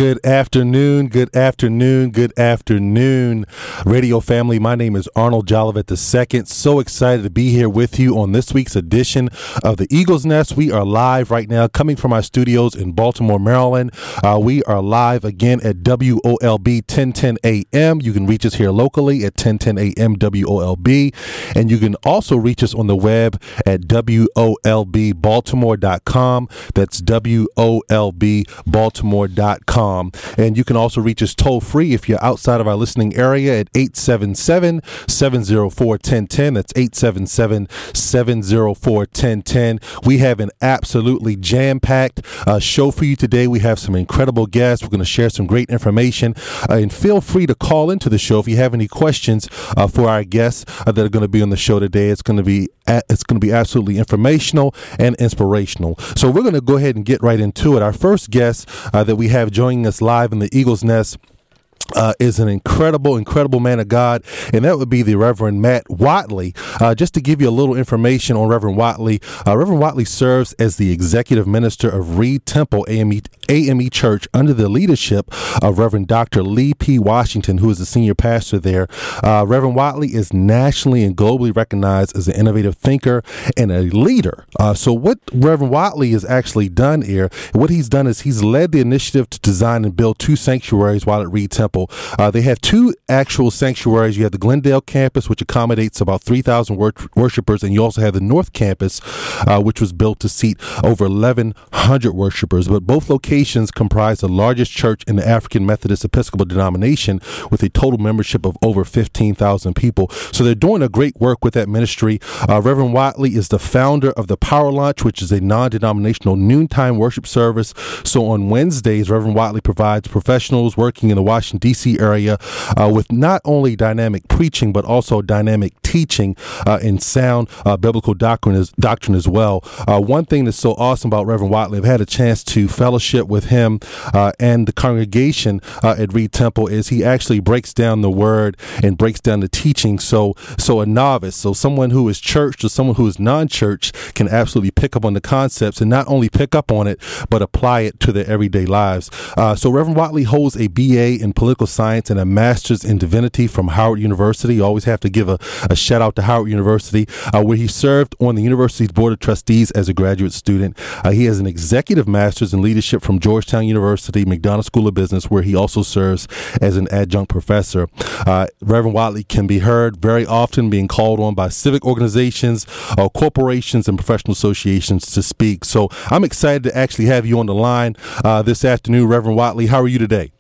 Good afternoon, good afternoon, good afternoon, radio family. My name is Arnold Jolivet II. So excited to be here with you on this week's edition of the Eagle's Nest. We are live right now, coming from our studios in Baltimore, Maryland. We are live again at WOLB 1010 AM. You can reach us here locally at 1010 AM WOLB, and you can also reach us on the web at WOLBbaltimore.com. That's WOLBbaltimore.com. And you can also reach us toll free if you're outside of our listening area at 877-704-1010. That's 877-704-1010. We have an absolutely jam-packed show for you today. We have some incredible guests. We're going to share some great information. And feel free to call into the show if you have any questions for our guests that are going to be on the show today. It's going to be absolutely informational and inspirational. So we're going to go ahead and get right into it. Our first guest that we have joining us live in the Eagle's Nest is an incredible man of God, and that would be the Reverend Matt Whatley. Just to give you a little information on Reverend Whatley, Reverend Whatley serves as the executive minister of Reed Temple AME Church under the leadership of Reverend Dr. Lee P. Washington, who is the senior pastor there. Reverend Whatley is nationally and globally recognized as an innovative thinker and a leader. So what Reverend Whatley has actually done here, what he's done is he's led the initiative to design and build 2 sanctuaries while at Reed Temple. They have 2 actual sanctuaries. You have the Glendale campus, which accommodates about 3,000 worshipers, and you also have the North campus, which was built to seat over 1,100 worshipers. But both locations comprise the largest church in the African Methodist Episcopal denomination, with a total membership of over 15,000 people. So they're doing a great work with that ministry. Reverend Whatley is the founder of the Power Lunch, which is a non-denominational noontime worship service. So on Wednesdays, Reverend Whatley provides professionals working in the Washington, D.C. area with not only dynamic preaching, but also dynamic teaching and sound biblical doctrine as well. One thing that's so awesome about Reverend Whatley, I've had a chance to fellowship with him and the congregation at Reed Temple, is he actually breaks down the word and breaks down the teaching. So a novice, so someone who is churched or someone who is non-church can absolutely pick up on the concepts, and not only pick up on it, but apply it to their everyday lives. So Reverend Whatley holds a BA in political science and a master's in divinity from Howard University. You always have to give a shout out to Howard University, where he served on the university's board of trustees as a graduate student. He has an executive master's in leadership from Georgetown University, McDonough School of Business, where he also serves as an adjunct professor. Reverend Whatley can be heard very often being called on by civic organizations, corporations, and professional associations to speak. So I'm excited to actually have you on the line this afternoon. Reverend Whatley, how are you today?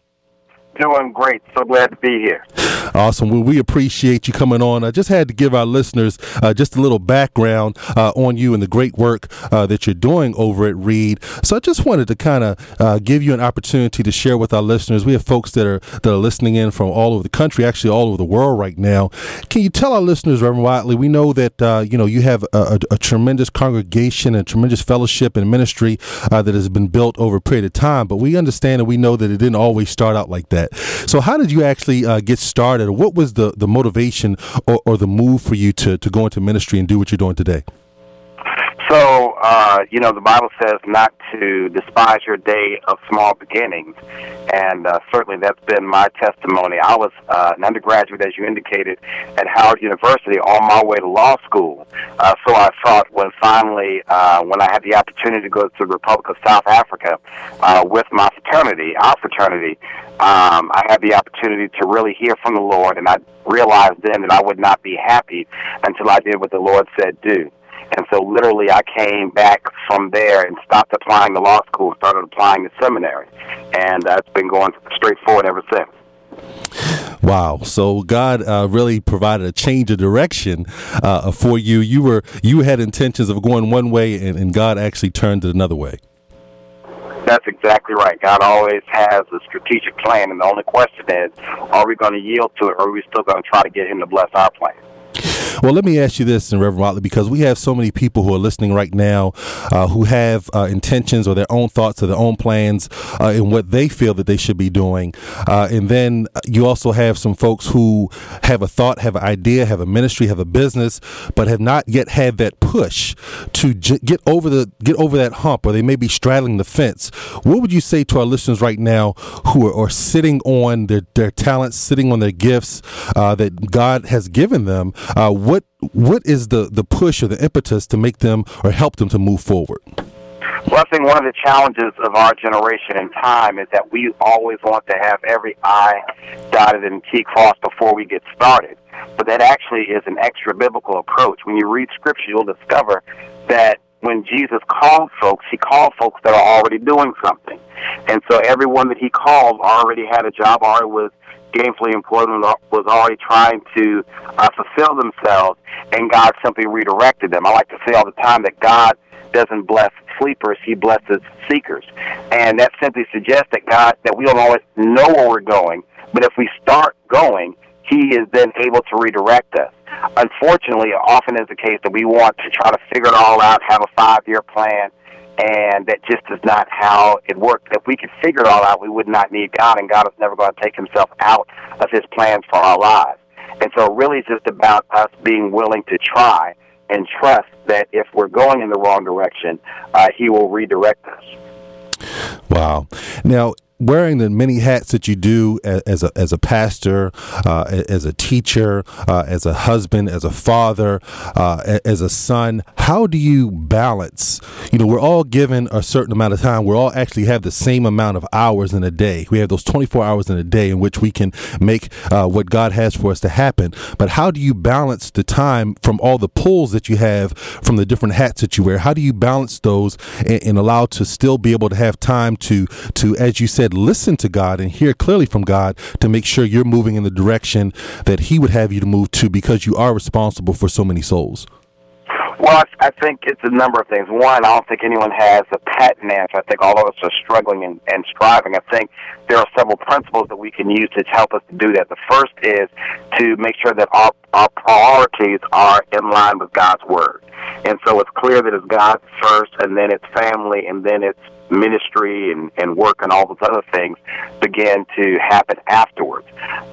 Doing great. So glad to be here. Awesome. Well, we appreciate you coming on. I just had to give our listeners just a little background on you and the great work that you're doing over at Reed. So I just wanted to kind of give you an opportunity to share with our listeners. We have folks that are listening in from all over the country, actually all over the world right now. Can you tell our listeners, Reverend Whatley, we know that you have a tremendous congregation and tremendous fellowship and ministry that has been built over a period of time, but we understand and we know that it didn't always start out like that. So how did you actually get started? What was the motivation or the move for you to go into ministry and do what you're doing today? So, the Bible says not to despise your day of small beginnings, and certainly that's been my testimony. I was an undergraduate, as you indicated, at Howard University on my way to law school. So I thought when finally, when I had the opportunity to go to the Republic of South Africa with my fraternity, our fraternity, I had the opportunity to really hear from the Lord, and I realized then that I would not be happy until I did what the Lord said do. And so literally I came back from there and stopped applying to law school, started applying to seminary. And it's been going straight forward ever since. Wow. So God really provided a change of direction for you. You had intentions of going one way, and God actually turned it another way. That's exactly right. God always has a strategic plan, and the only question is, are we going to yield to it, or are we still going to try to get him to bless our plan? Well, let me ask you this, Reverend Watley, because we have so many people who are listening right now who have intentions or their own thoughts or their own plans in what they feel that they should be doing. And then you also have some folks who have a thought, have an idea, have a ministry, have a business, but have not yet had that push to get over that hump, or they may be straddling the fence. What would you say to our listeners right now who are sitting on their talents, sitting on their gifts that God has given them? What is the push or the impetus to make them or help them to move forward? Well, I think one of the challenges of our generation and time is that we always want to have every I dotted and T crossed before we get started. But that actually is an extra biblical approach. When you read Scripture, you'll discover that when Jesus called folks, he called folks that are already doing something. And so everyone that he called already had a job, already was gainfully employed, was already trying to fulfill themselves, and God simply redirected them. I like to say all the time that God doesn't bless sleepers, he blesses seekers. And that simply suggests that we don't always know where we're going, but if we start going, he is then able to redirect us. Unfortunately, it often is the case that we want to try to figure it all out, have a 5-year plan, and that just is not how it works. If we could figure it all out, we would not need God, and God is never going to take himself out of his plans for our lives. And so it really is just about us being willing to try and trust that if we're going in the wrong direction, he will redirect us. Wow. Now, wearing the many hats that you do as a pastor, as a teacher, as a husband, as a father, as a son, how do you balance? We're all given a certain amount of time. We all actually have the same amount of hours in a day. We have those 24 hours in a day in which we can make what God has for us to happen. But how do you balance the time from all the pulls that you have from the different hats that you wear? How do you balance those and allow to still be able to have time to, as you said, listen to God and hear clearly from God to make sure you're moving in the direction that he would have you to move to, because you are responsible for so many souls? Well, I think it's a number of things. One, I don't think anyone has a patent answer. I think all of us are struggling and striving. I think there are several principles that we can use to help us to do that. The first is to make sure that our priorities are in line with God's Word. And so it's clear that it's God first, and then it's family, and then it's ministry and work and all those other things begin to happen afterwards.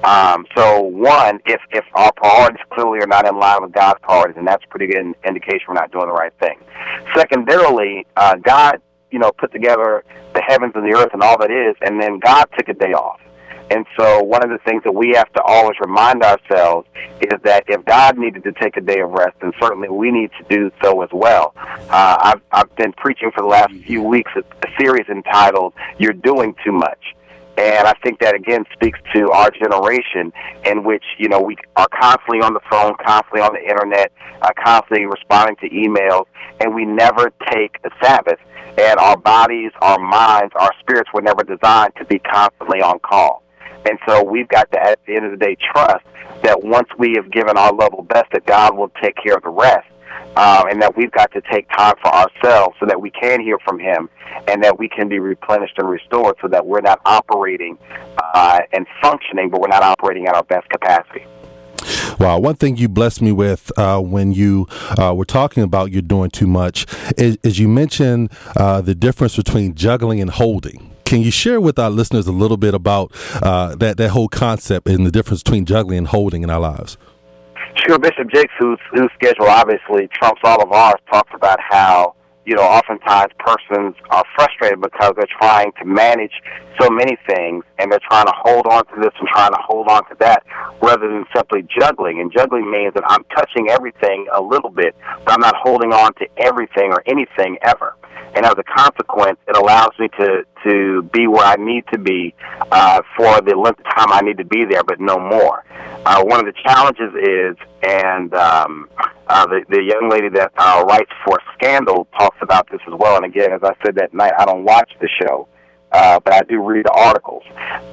So one, if our priorities clearly are not in line with God's priorities, and that's a pretty good indication we're not doing the right thing. Secondarily, God, put together the heavens and the earth and all that is, and then God took a day off. And so one of the things that we have to always remind ourselves is that if God needed to take a day of rest, then certainly we need to do so as well. I've been preaching for the last few weeks a series entitled, You're Doing Too Much. And I think that, again, speaks to our generation in which, we are constantly on the phone, constantly on the Internet, constantly responding to emails, and we never take a Sabbath. And our bodies, our minds, our spirits were never designed to be constantly on call. And so we've got to, at the end of the day, trust that once we have given our level best, that God will take care of the rest. And that we've got to take time for ourselves so that we can hear from him and that we can be replenished and restored so that we're not operating and functioning, but we're not operating at our best capacity. Wow. One thing you blessed me with when you were talking about you're doing too much is you mentioned the difference between juggling and holding. Can you share with our listeners a little bit about that whole concept and the difference between juggling and holding in our lives? Sure. Bishop Jakes, whose schedule obviously trumps all of ours, talks about how, oftentimes persons are frustrated because they're trying to manage so many things and they're trying to hold on to this and trying to hold on to that rather than simply juggling. And juggling means that I'm touching everything a little bit, but I'm not holding on to everything or anything ever. And as a consequence, it allows me to be where I need to be for the length of time I need to be there, but no more. One of the challenges is, and the young lady that writes for Scandal talks about this as well. And again, as I said that night, I don't watch the show, but I do read the articles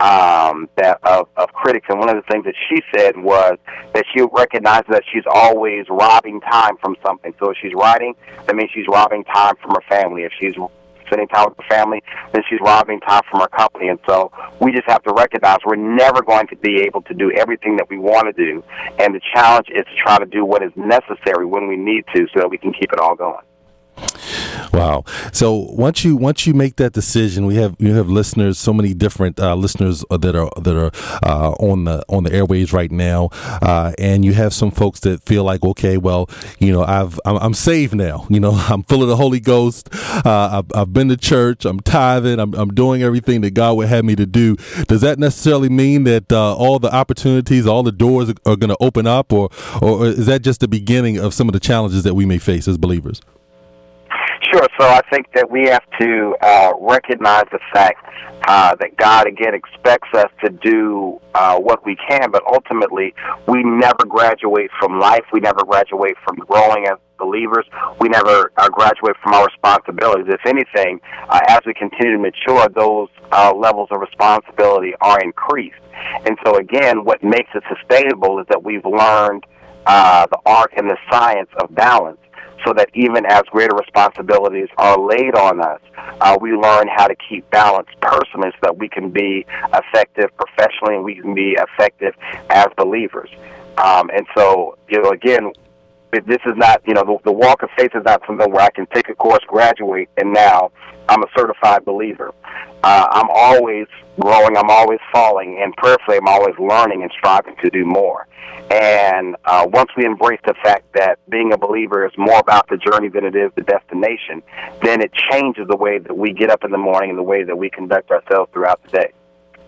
of critics. And one of the things that she said was that she recognizes that she's always robbing time from something. So if she's writing, that means she's robbing time from her family. If she's spending time with her family, then she's robbing time from her company. And so We just have to recognize we're never going to be able to do everything that we want to do, and the challenge is to try to do what is necessary when we need to so that we can keep it all going. Wow. So once you make that decision, you have listeners, so many different listeners that are on the airwaves right now, and you have some folks that feel like, okay, well, I'm saved now. I'm full of the Holy Ghost. I've been to church. I'm tithing. I'm doing everything that God would have me to do. Does that necessarily mean that all the opportunities, all the doors are going to open up, or is that just the beginning of some of the challenges that we may face as believers? Sure. So I think that we have to recognize the fact that God, again, expects us to do what we can, but ultimately we never graduate from life. We never graduate from growing as believers. We never graduate from our responsibilities. If anything, as we continue to mature, those levels of responsibility are increased. And so, again, what makes it sustainable is that we've learned the art and the science of balance, so that even as greater responsibilities are laid on us, we learn how to keep balance personally so that we can be effective professionally and we can be effective as believers. And so, again, this is not, the walk of faith is not something where I can take a course, graduate, and now I'm a certified believer. I'm always growing, I'm always falling, and prayerfully I'm always learning and striving to do more. And once we embrace the fact that being a believer is more about the journey than it is the destination, then it changes the way that we get up in the morning and the way that we conduct ourselves throughout the day.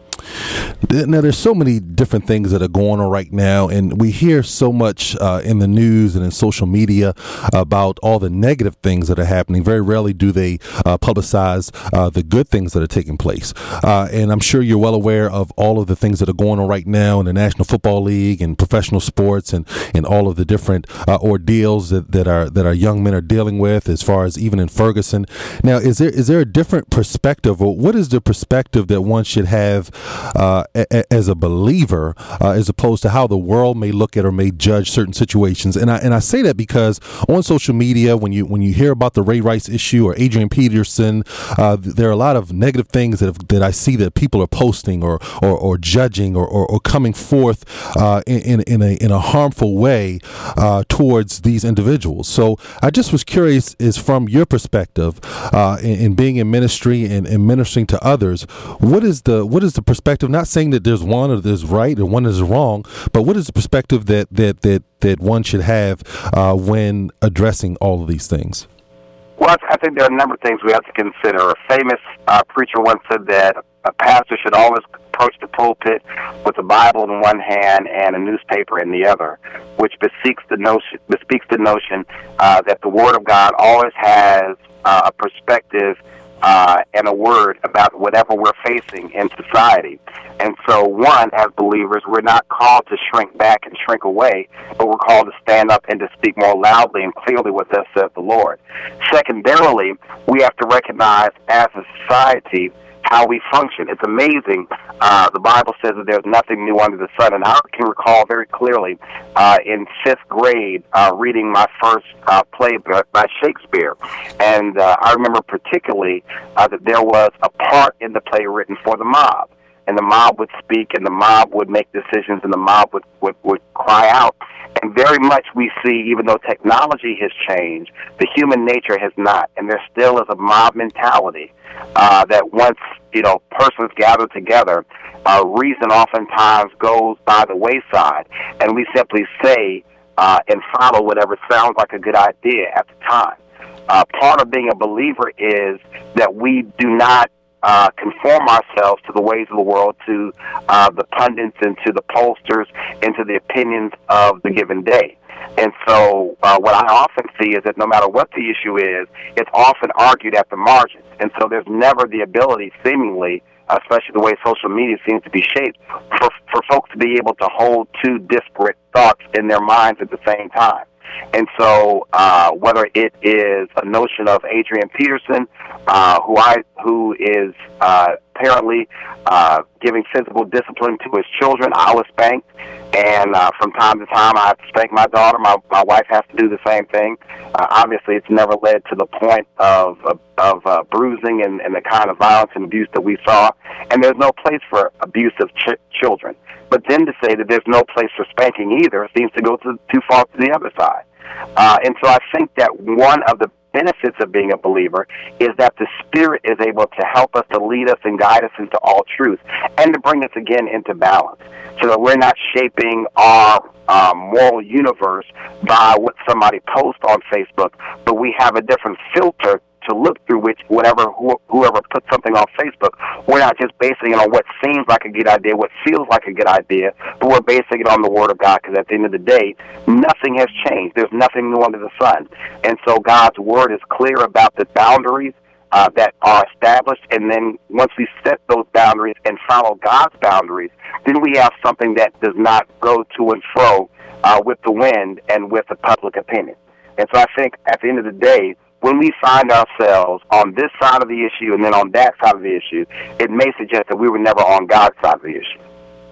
Now, there's so many different things that are going on right now, and we hear so much in the news and in social media about all the negative things that are happening. Very rarely do they publicize the good things that are taking place. And I'm sure you're well aware of all of the things that are going on right now in the National Football League and professional sports and all of the different ordeals that our young men are dealing with, as far as even in Ferguson. Now, is there a different perspective, or what is the perspective that one should have as a believer, as opposed to how the world may look at or may judge certain situations? And I say that because on social media, when you hear about the Ray Rice issue or Adrian Peterson, there are a lot of negative things that I see that people are posting or judging or coming forth in a harmful way towards these individuals. So I just was curious, is from your perspective, in being in ministry and ministering to others, what is the perspective? Not saying that there's one or there's right or one is wrong, but what is the perspective that one should have when addressing all of these things? Well, I think there are a number of things we have to consider. A famous preacher once said that a pastor should always approach the pulpit with a Bible in one hand and a newspaper in the other, which bespeaks the notion that the Word of God always has a perspective and a word about whatever we're facing in society. And so, one, as believers, we're not called to shrink back and shrink away, but we're called to stand up and to speak more loudly and clearly what thus says the Lord. Secondarily, we have to recognize as a society how we function. It's amazing. The Bible says that there's nothing new under the sun, and I can recall very clearly in 5th grade reading my first play by Shakespeare, and I remember particularly that there was a part in the play written for the mob, and the mob would speak, and the mob would make decisions, and the mob would cry out. And very much we see, even though technology has changed, the human nature has not, and there still is a mob mentality that once persons gather together, reason oftentimes goes by the wayside, and we simply say and follow whatever sounds like a good idea at the time. Part of being a believer is that we do not conform ourselves to the ways of the world, to the pundits and to the pollsters and to the opinions of the given day. And so what I often see is that no matter what the issue is, it's often argued at the margins. And so there's never the ability, seemingly, especially the way social media seems to be shaped, for folks to be able to hold two disparate thoughts in their minds at the same time. And so whether it is a notion of Adrian Peterson, who is apparently giving physical discipline to his children, I was spanked, And from time to time, I have to spank my daughter. My wife has to do the same thing. Obviously, it's never led to the point of bruising and the kind of violence and abuse that we saw. And there's no place for abusive children. But then to say that there's no place for spanking either seems to go too far to the other side. And so I think that one of the benefits of being a believer is that the Spirit is able to help us, to lead us and guide us into all truth, and to bring us again into balance, so that we're not shaping our moral universe by what somebody posts on Facebook, but we have a different filter to look through which whoever puts something on Facebook, we're not just basing it on what seems like a good idea, what feels like a good idea, but we're basing it on the Word of God, because at the end of the day, nothing has changed. There's nothing new under the sun. And so God's Word is clear about the boundaries that are established, and then once we set those boundaries and follow God's boundaries, then we have something that does not go to and fro with the wind and with the public opinion. And so I think at the end of the day, when we find ourselves on this side of the issue and then on that side of the issue, it may suggest that we were never on God's side of the issue.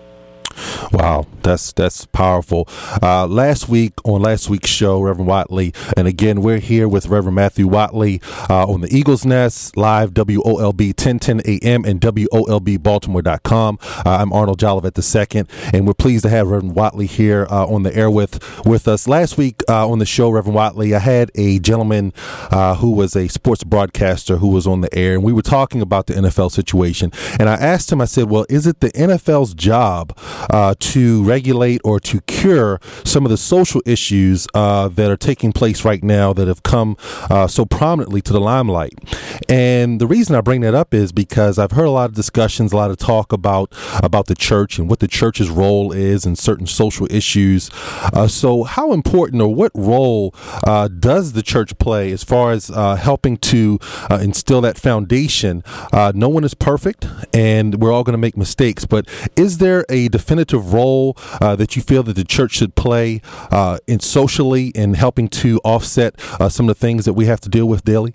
Wow, that's powerful. Last week's show, Reverend Watley, and again, we're here with Reverend Matthew Watley on the Eagle's Nest, live WOLB 1010 AM and WOLBbaltimore.com. I'm Arnold Jolivet II, and we're pleased to have Reverend Watley here on the air with us. Last week on the show, Reverend Watley, I had a gentleman who was a sports broadcaster who was on the air, and we were talking about the NFL situation. And I asked him, I said, well, is it the NFL's job to regulate or to cure some of the social issues that are taking place right now that have come so prominently to the limelight? And the reason I bring that up is because I've heard a lot of discussions, a lot of talk about the church and what the church's role is in certain social issues. So how important, or what role does the church play as far as helping to instill that foundation? No one is perfect, and we're all going to make mistakes, but is there a definitive role that you feel that the church should play in socially in helping to offset some of the things that we have to deal with daily?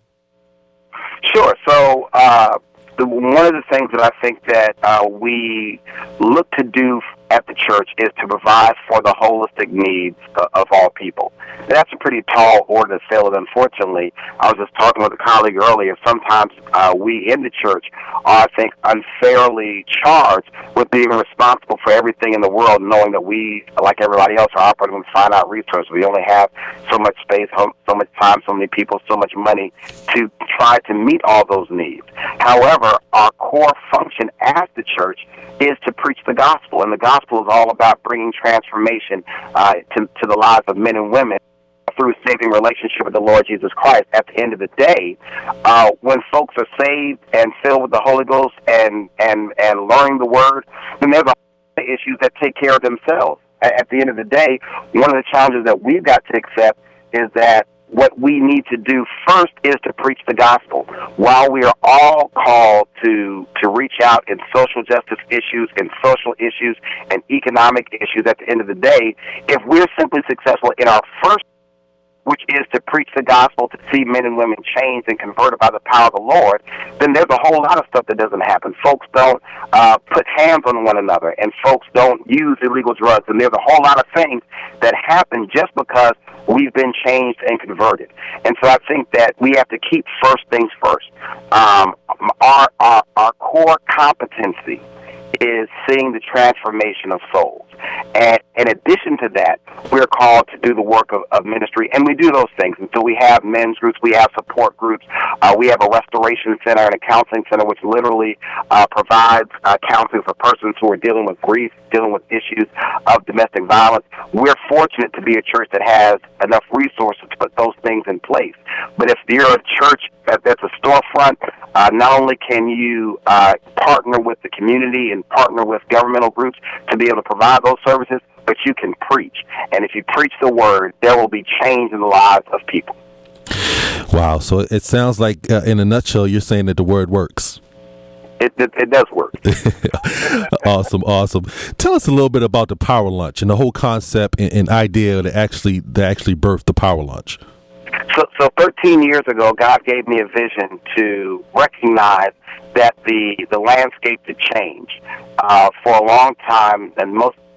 Sure. So one of the things that I think that we look to do at the church is to provide for the holistic needs of all people. That's a pretty tall order to fill, and unfortunately, I was just talking with a colleague earlier, sometimes we in the church are, I think, unfairly charged with being responsible for everything in the world, knowing that we, like everybody else, are operating with finite resources. We only have so much space, so much time, so many people, so much money to try to meet all those needs. However, our core function as the church is to preach the gospel, and the gospel is all about bringing transformation to the lives of men and women through saving relationship with the Lord Jesus Christ. At the end of the day, when folks are saved and filled with the Holy Ghost and learning the Word, then there's a lot of issues that take care of themselves. At the end of the day, one of the challenges that we've got to accept is that what we need to do first is to preach the gospel. While we are all called to reach out in social justice issues and social issues and economic issues, at the end of the day, if we're simply successful in our first, which is to preach the gospel, to see men and women changed and converted by the power of the Lord, then there's a whole lot of stuff that doesn't happen. Folks don't put hands on one another, and folks don't use illegal drugs, and there's a whole lot of things that happen just because we've been changed and converted. And so I think that we have to keep first things first. Our core competency is seeing the transformation of souls. And in addition to that, we're called to do the work of ministry, and we do those things. And so we have men's groups, we have support groups, we have a restoration center and a counseling center which literally provides counseling for persons who are dealing with grief, dealing with issues of domestic violence. We're fortunate to be a church that has enough resources to put those things in place. But if you're a church that's a storefront, not only can you partner with the community and partner with governmental groups to be able to provide those services, but you can preach. And if you preach the word, there will be change in the lives of people. Wow. So it sounds like, in a nutshell, you're saying that the word works. It does work. Awesome. Tell us a little bit about the Power Lunch and the whole concept and idea that actually birthed the Power Lunch. So 13 years ago, God gave me a vision to recognize that the landscape had changed. For a long time, and most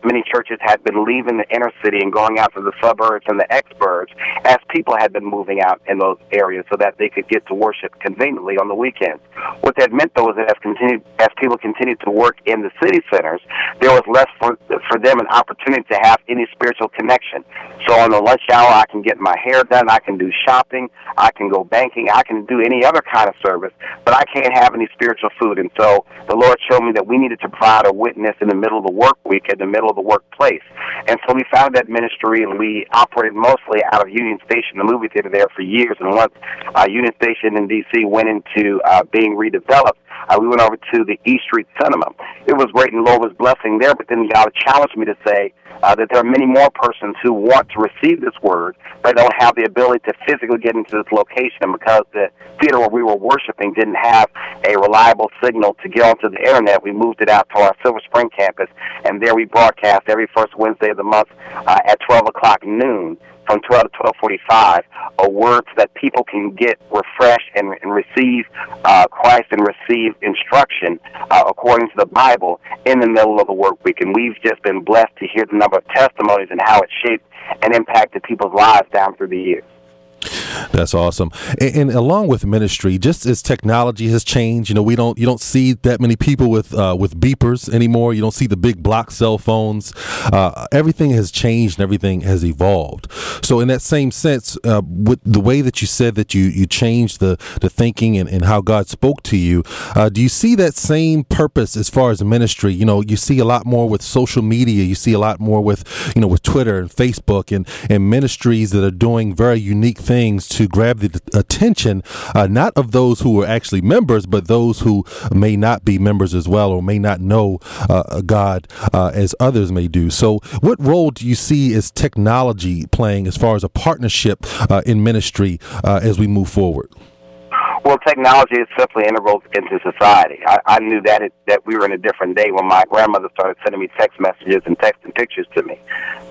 many churches had been leaving the inner city and going out to the suburbs and the exurbs as people had been moving out in those areas so that they could get to worship conveniently on the weekends. What that meant, though, is that as people continued to work in the city centers, there was less for them an opportunity to have any spiritual connection. So on the lunch hour, I can get my hair done, I can do shopping, I can go banking, I can do any other kind of service, but I can't have any spiritual food. And so the Lord showed me that we needed to provide a witness in the middle of the work week, in the middle of the workplace. And so we founded that ministry, and we operated mostly out of Union Station, the movie theater there, for years. And once Union Station in D.C. went into being redeveloped, we went over to the East Street Cinema. It was great, and the Lord was blessing there, but then God challenged me to say that there are many more persons who want to receive this word, but don't have the ability to physically get into this location. And because the theater where we were worshiping didn't have a reliable signal to get onto the internet, we moved it out to our Silver Spring campus, and there we broadcast every first Wednesday of the month at 12 o'clock noon, from 12 to 12:45, a word so that people can get refreshed and receive Christ and receive instruction according to the Bible in the middle of the work week. And we've just been blessed to hear the number of testimonies and how it shaped and impacted people's lives down through the years. That's awesome. And along with ministry, just as technology has changed, you don't see that many people with beepers anymore. You don't see the big block cell phones. Everything has changed and everything has evolved. So in that same sense, with the way that you said that you changed the thinking and how God spoke to you, do you see that same purpose as far as ministry? You see a lot more with social media. You see a lot more with Twitter and Facebook and ministries that are doing very unique things to grab the attention, not of those who are actually members, but those who may not be members as well, or may not know God as others may do. So what role do you see as technology playing as far as a partnership in ministry as we move forward? Well, technology is simply integral into society. I knew that we were in a different day when my grandmother started sending me text messages and texting pictures to me.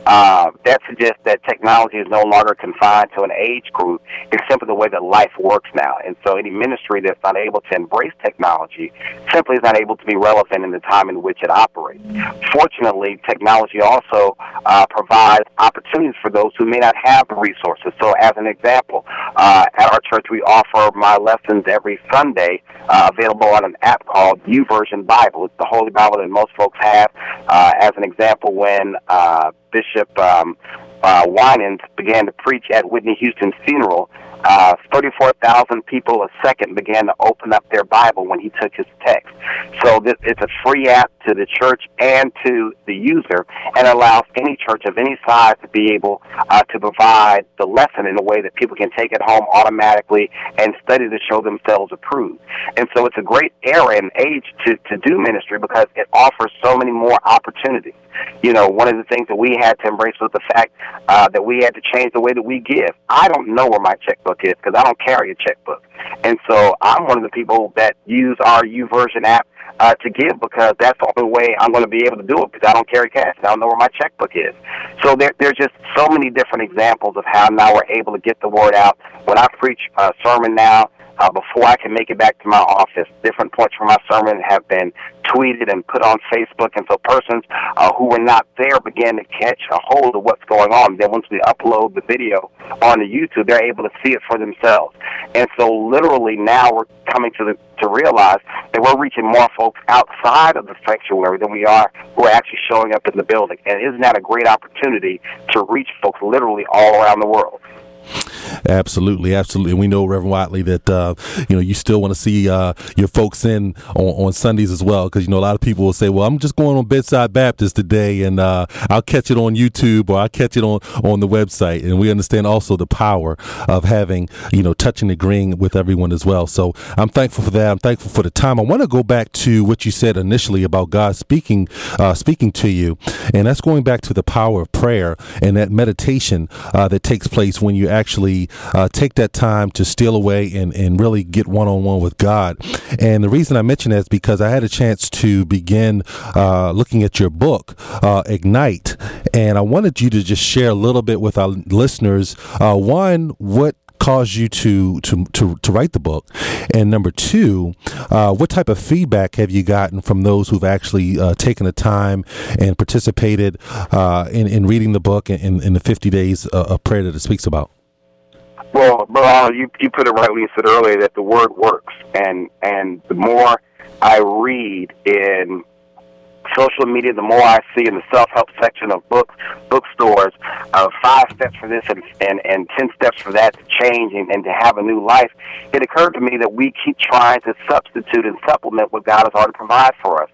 That suggests that technology is no longer confined to an age group. It's simply the way that life works now. And so any ministry that's not able to embrace technology simply is not able to be relevant in the time in which it operates. Fortunately, technology also provides opportunities for those who may not have the resources. So as an example, at our church, we offer my lessons every Sunday available on an app called YouVersion Bible. It's the Holy Bible that most folks have. As an example, when Bishop Winans began to preach at Whitney Houston's funeral, 34,000 people a second began to open up their Bible when he took his text. So it's a free app to the church and to the user, and allows any church of any size to be able to provide the lesson in a way that people can take it home automatically and study to show themselves approved. And so it's a great era and age to do ministry because it offers so many more opportunities. One of the things that we had to embrace was the fact that we had to change the way that we give. I don't know where my checkbook is because I don't carry a checkbook. And so I'm one of the people that use our YouVersion app to give because that's the only way I'm going to be able to do it because I don't carry cash. I don't know where my checkbook is. So there's just so many different examples of how now we're able to get the word out. When I preach a sermon now, before I can make it back to my office, different points from my sermon have been tweeted and put on Facebook, and so persons who were not there began to catch a hold of what's going on. Then once we upload the video onto YouTube, they're able to see it for themselves. And so literally now we're coming to realize that we're reaching more folks outside of the sanctuary than we are who are actually showing up in the building. And isn't that a great opportunity to reach folks literally all around the world? Absolutely. And we know, Reverend Watley, that you still want to see your folks in on Sundays as well, because a lot of people will say, well, I'm just going on Bedside Baptist today, and I'll catch it on YouTube or I'll catch it on the website. And we understand also the power of having touching and agreeing with everyone as well. So I'm thankful for that. I'm thankful for the time. I want to go back to what you said initially about God speaking to you, and that's going back to the power of prayer and that meditation that takes place when you actually take that time to steal away and really get one-on-one with God. And the reason I mention that is because I had a chance to begin looking at your book, Ignite, and I wanted you to just share a little bit with our listeners. One, what caused you to write the book? And number two, what type of feedback have you gotten from those who've actually taken the time and participated in reading the book in the 50 days of prayer that it speaks about? Well, you put it right when you said earlier that the word works, and the more I read in social media, the more I see in the self-help section of bookstores, 5 steps for this and 10 steps for that to change and to have a new life, it occurred to me that we keep trying to substitute and supplement what God has already provided for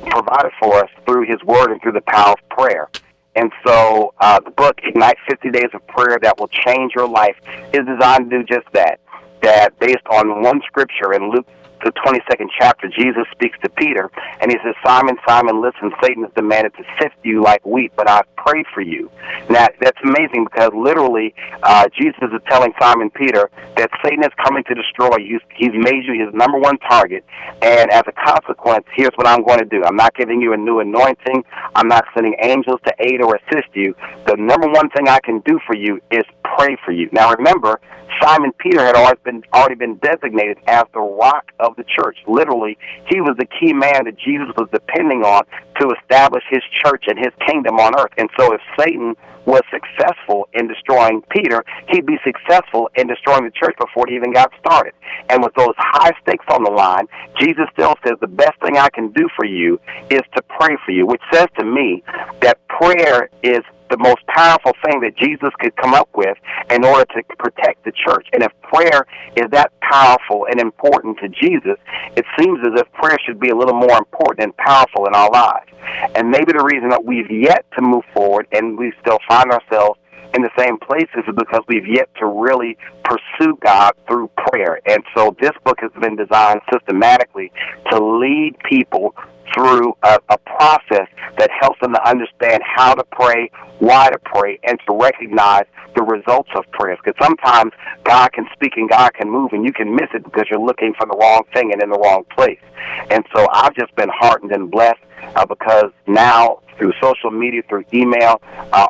us through His Word and through the power of prayer. And so the book, Ignite 50 Days of Prayer That Will Change Your Life, is designed to do just that. That based on one scripture in Luke, the 22nd chapter, Jesus speaks to Peter, and he says, Simon, Simon, listen, Satan has demanded to sift you like wheat, but I've prayed for you. Now, that's amazing because literally Jesus is telling Simon Peter that Satan is coming to destroy you. He's made you his number one target, and as a consequence, here's what I'm going to do. I'm not giving you a new anointing. I'm not sending angels to aid or assist you. The number one thing I can do for you is pray for you. Now, remember, Simon Peter had already been designated as the rock of the church. Literally, he was the key man that Jesus was depending on to establish his church and his kingdom on earth. And so if Satan was successful in destroying Peter, he'd be successful in destroying the church before he even got started. And with those high stakes on the line, Jesus still says the best thing I can do for you is to pray for you, which says to me that prayer is the most powerful thing that Jesus could come up with in order to protect the church. And if prayer is that powerful and important to Jesus, it seems as if prayer should be a little more important and powerful in our lives. And maybe the reason that we've yet to move forward and we still find ourselves in the same places is because we've yet to really pursue God through prayer. And so this book has been designed systematically to lead people through a process that helps them to understand how to pray, why to pray, and to recognize the results of prayers. Because sometimes God can speak and God can move, and you can miss it because you're looking for the wrong thing and in the wrong place. And so I've just been heartened and blessed because now through social media, through email,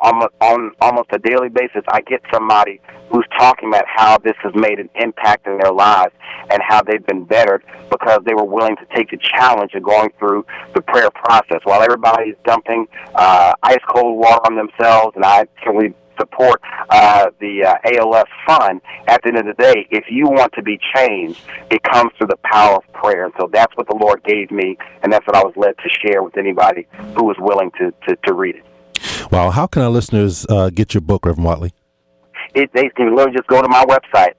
on almost a daily basis, I get somebody who's talking about how this has made an impact in their lives and how they've been bettered because they were willing to take the challenge of going through the prayer process. While everybody's dumping ice-cold water on themselves, and I certainly support the ALS Fund, at the end of the day, if you want to be changed, it comes through the power of prayer. And so that's what the Lord gave me, and that's what I was led to share with anybody who was willing to read it. Wow. How can our listeners get your book, Reverend Whatley? They can literally just go to my website,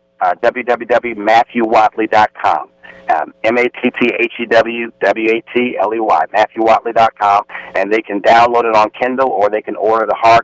www.matthewwhatley.com. MatthewWhatley, MatthewWhatley.com, and they can download it on Kindle or they can order the hard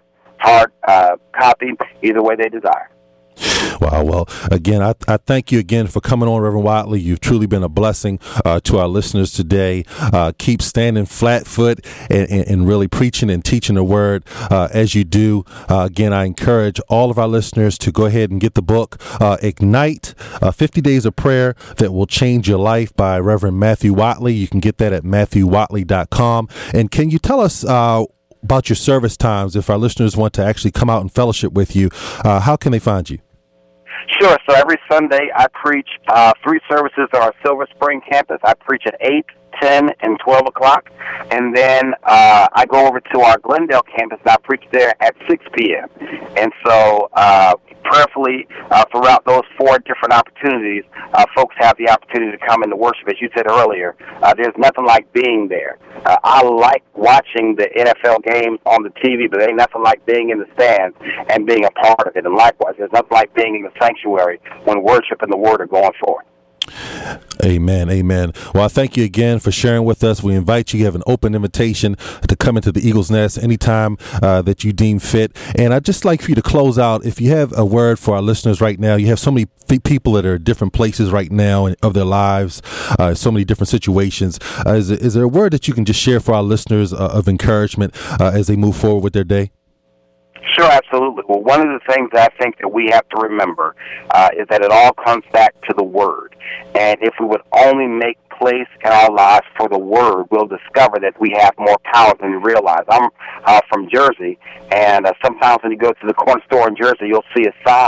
copy, either way they desire. Wow. Well, again, I thank you again for coming on, Reverend Whatley. You've truly been a blessing to our listeners today. Keep standing flat foot and really preaching and teaching the word as you do. Again, I encourage all of our listeners to go ahead and get the book, Ignite, 50 Days of Prayer That Will Change Your Life by Reverend Matthew Whatley. You can get that at MatthewWhatley.com. And can you tell us about your service times if our listeners want to actually come out and fellowship with you? How can they find you? Sure. So every Sunday I preach 3 services at our Silver Spring campus. I preach at 8, 10, and 12 o'clock. And then I go over to our Glendale campus and I preach there at 6 p.m. And so prayerfully throughout those 4 different opportunities, folks have the opportunity to come into worship. As you said earlier, there's nothing like being there. I like watching the NFL games on the TV, but there ain't nothing like being in the stands and being a part of it. And likewise, there's nothing like being in the sanctuary when worship and the Word are going forward. Amen. Amen. Well, I thank you again for sharing with us. We invite you. You have an open invitation to come into the Eagle's Nest anytime that you deem fit. And I'd just like for you to close out. If you have a word for our listeners right now, you have so many people that are at different places right now of their lives, so many different situations. Is there a word that you can just share for our listeners of encouragement as they move forward with their day? Sure, absolutely. Well, one of the things I think that we have to remember is that it all comes back to the Word. And if we would only make place in our lives for the Word, we'll discover that we have more power than we realize. I'm from Jersey, and sometimes when you go to the corner store in Jersey, you'll see a sign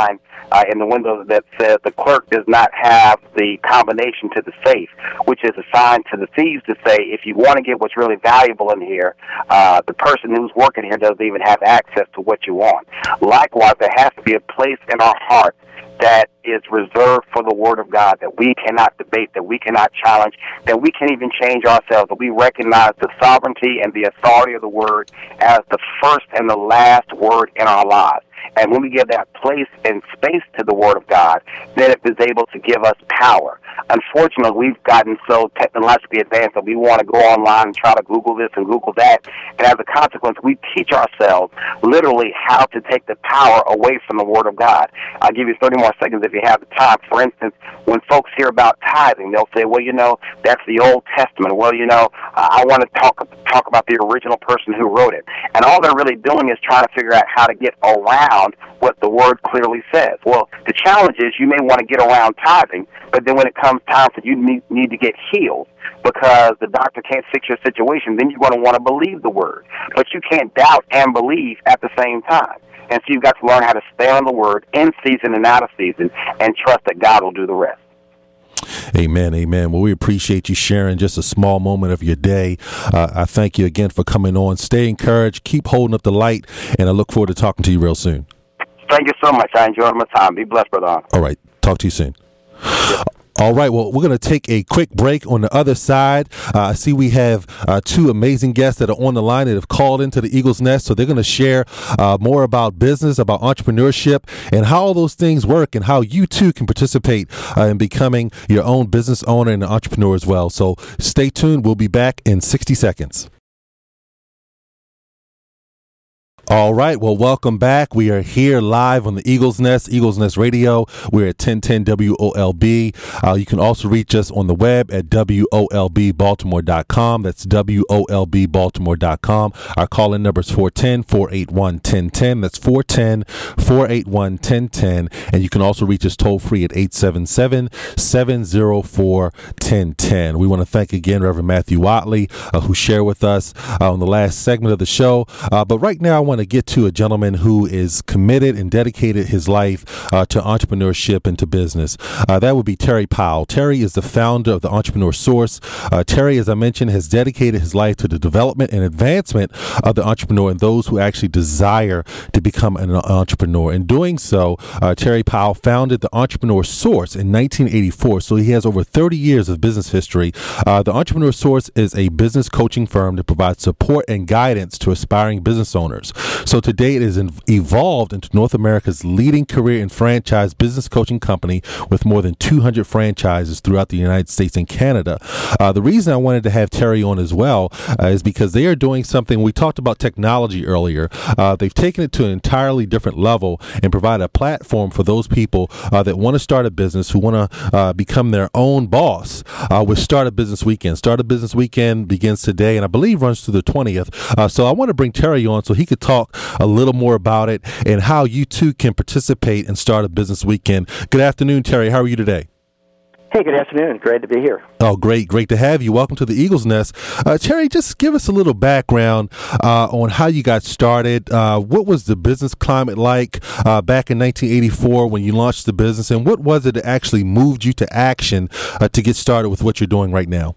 in the window that says the clerk does not have the combination to the safe, which is assigned to the thieves to say, if you want to get what's really valuable in here, the person who's working here doesn't even have access to what you want. Likewise, there has to be a place in our heart that is reserved for the Word of God, that we cannot debate, that we cannot challenge, that we can't even change ourselves, that we recognize the sovereignty and the authority of the Word as the first and the last word in our lives. And when we give that place and space to the Word of God, then it is able to give us power. Unfortunately, we've gotten so technologically advanced that we want to go online and try to Google this and Google that. And as a consequence, we teach ourselves literally how to take the power away from the Word of God. I'll give you 30 more seconds if you have the time. For instance, when folks hear about tithing, they'll say, well, that's the Old Testament. Well, I want to talk about the original person who wrote it. And all they're really doing is trying to figure out how to get around what the Word clearly says. Well, the challenge is you may want to get around tithing, but then when it comes time for you need to get healed because the doctor can't fix your situation, then you're going to want to believe the Word. But you can't doubt and believe at the same time. And so you've got to learn how to stay on the Word in season and out of season and trust that God will do the rest. Amen. Amen. Well, we appreciate you sharing just a small moment of your day. I thank you again for coming on. Stay encouraged. Keep holding up the light. And I look forward to talking to you real soon. Thank you so much. I enjoyed my time. Be blessed, brother. All right. Talk to you soon. All right. Well, we're going to take a quick break. On the other side, I see we have two amazing guests that are on the line that have called into the Eagle's Nest. So they're going to share more about business, about entrepreneurship, and how all those things work and how you too can participate in becoming your own business owner and an entrepreneur as well. So stay tuned. We'll be back in 60 seconds. All right. Well, welcome back. We are here live on the Eagle's Nest Radio. We're at 1010 WOLB. You can also reach us on the web at WOLBbaltimore.com. That's WOLBbaltimore.com. Our call-in number is 410-481-1010. That's 410-481-1010. And you can also reach us toll-free at 877-704-1010. We want to thank again Reverend Matthew Watley, who shared with us on the last segment of the show. But right now, I want to get to a gentleman who is committed and dedicated his life to entrepreneurship and to business. That would be Terry Powell. Terry is the founder of the Entrepreneur Source. Terry, as I mentioned, has dedicated his life to the development and advancement of the entrepreneur and those who actually desire to become an entrepreneur. In doing so, Terry Powell founded the Entrepreneur Source in 1984. So he has over 30 years of business history. The Entrepreneur Source is a business coaching firm that provides support and guidance to aspiring business owners. So today it has evolved into North America's leading career and franchise business coaching company with more than 200 franchises throughout the United States and Canada. The reason I wanted to have Terry on as well is because they are doing something. We talked about technology earlier. They've taken it to an entirely different level and provide a platform for those people that want to start a business, who want to become their own boss with Start a Business Weekend. Start a Business Weekend begins today and I believe runs through the 20th. So I want to bring Terry on so he could talk a little more about it and how you too can participate and start a business weekend. Good afternoon, Terry. How are you today? Hey, good afternoon. Great to be here. Oh, great. Great to have you. Welcome to the Eagle's Nest. Terry, just give us a little background on how you got started. What was the business climate like back in 1984 when you launched the business, and what was it that actually moved you to action to get started with what you're doing right now?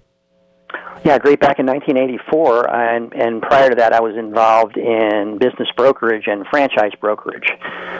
Yeah, great. Back in 1984, and prior to that, I was involved in business brokerage and franchise brokerage,